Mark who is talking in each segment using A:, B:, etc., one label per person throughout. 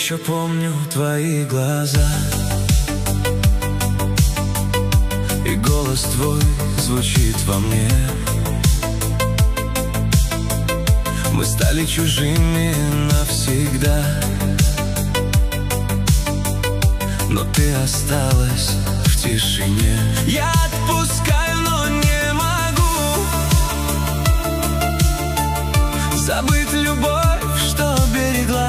A: еще помню твои глаза, и голос твой звучит во мне. Мы стали чужими навсегда, но ты осталась в тишине. Я отпускаю, но не могу забыть любовь, что берегла.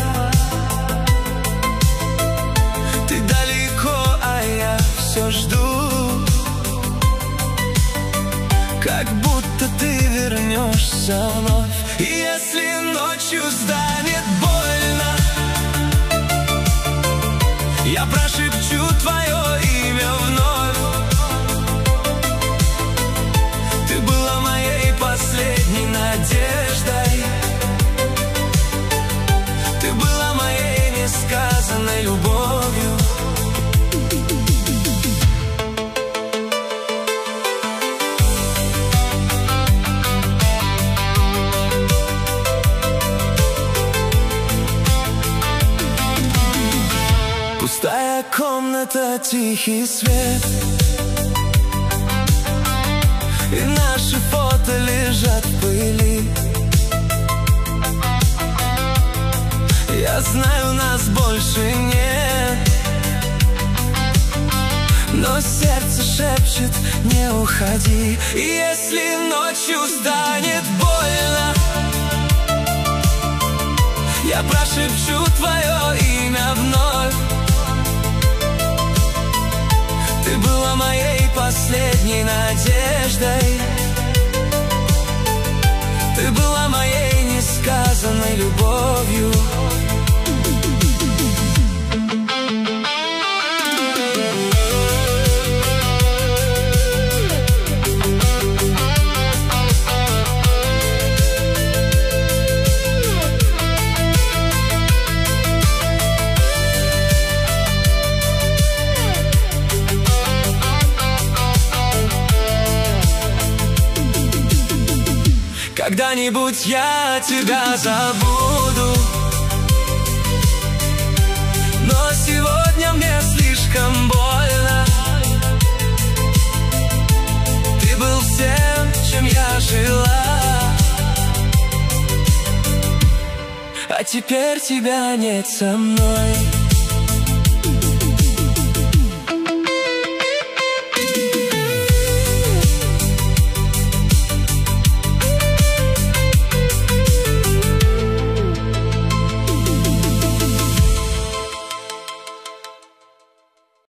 A: Ты далеко, а я все жду, как будто ты вернешься вновь. И если ночью станет больно, я прошепчу твое имя вновь. Ты была моей последней надеждой, ты была моей несказанной любовью. Пустая комната, тихий свет, и наши фото лежат в пыли. Я знаю, нас больше нет, но сердце шепчет: не уходи. И если ночью станет больно, я прошепчу твое имя вновь. Ты была моей последней надеждой, ты была моей несказанной любовью. Когда-нибудь я тебя забуду, но сегодня мне слишком больно. Ты был всем, чем я жила, а теперь тебя нет со мной.